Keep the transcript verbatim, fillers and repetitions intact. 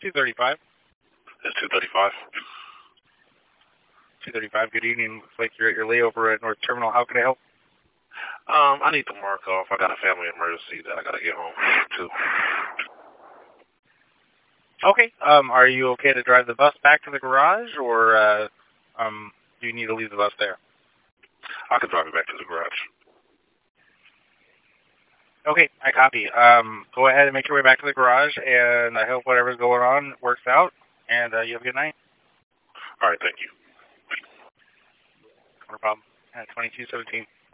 two thirty-five. It's two thirty-five. two thirty-five, good evening. Looks like you're at your layover at North Terminal. How can I help? Um, I need to mark off. I got a family emergency that I got to get home to. Okay. Um, are you okay to drive the bus back to the garage, or uh, um, do you need to leave the bus there? I can drive it back to the garage. Okay, I copy. Um, go ahead and make your way back to the garage, and I hope whatever's going on works out, and uh, you have a good night. All right, thank you. No problem. Uh, twenty-two seventeen.